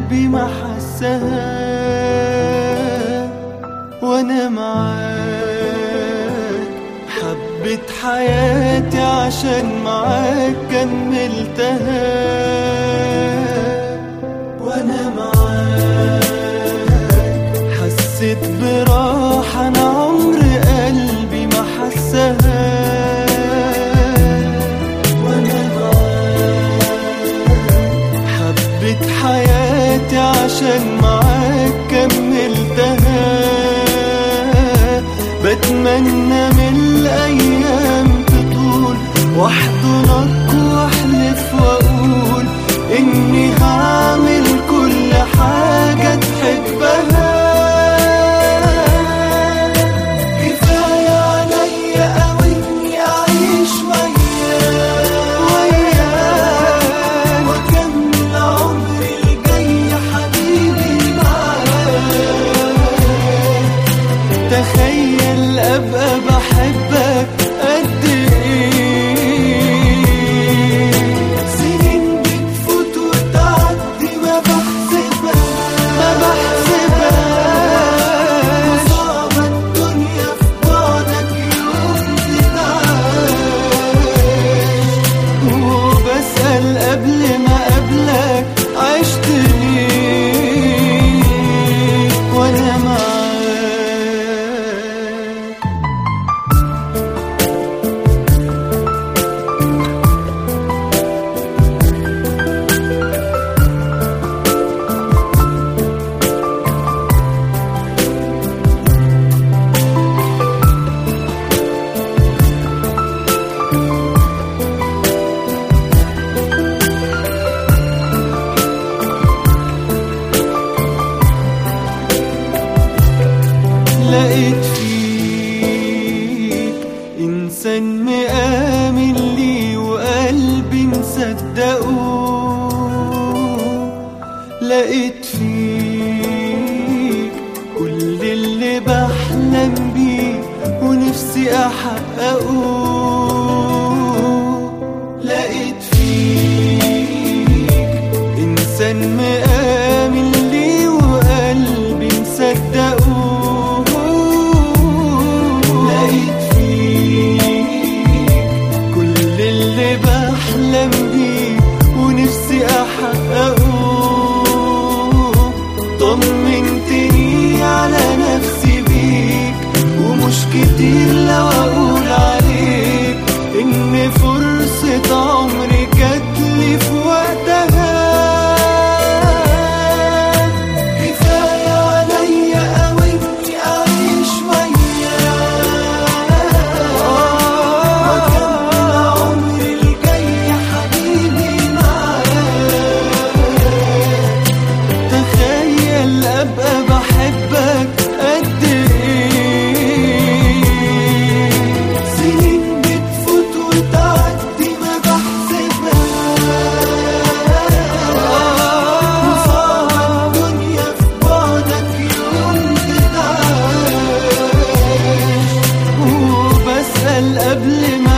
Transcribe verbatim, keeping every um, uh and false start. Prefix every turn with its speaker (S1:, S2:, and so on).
S1: وقلبي ما حسها وانا معاك. حبيت حياتي عشان معاك كملتها وانا معاك. حسيت براحة انا عمر قلبي ما حسها وانا معاك. حبيت حياتي عشان معاك كملتها. بتمنى من الايام تطول واحضنك واحلف واقول اني هعمل كل حاجة تحبها. كفاية عليا اوي اني اعيش وياك وياك واكمل عمري الجاي يا حبيبي معاك. تخيل ابقى بحبك قد ايه. سنين بتفوت وتعدي ما بحسبهاش ما بحسبهاش. وصعبة الدنيا في بعدك يوم تتعاش. وبسأل قبل ما قبلك عشت ليه وانا معاك. لقيت فيك إنسان مآمن لي وقلبي مصدقه. لقيت فيك كل اللي بحلم بيه ونفسي أحققه. لقيت فيك إنسان مآمن لي وقلبي مصدقه. بحلم بيه ونفسي أحققه. طمنتني على نفسي بيك ومش كتير لو أقول عليك إن فرصة عمري جاتلي في وقتها. كفاية عليا أوي إني أعيش وياك وأكمل عمري الجاي يا حبيبي معاك. تخيل أبقى بحبك قد إيه. سنين بتفوت وتعدي ما بحسبهاش. وصعبة الدنيا في بعدك يوم تتعاش. وبسأل قبل ما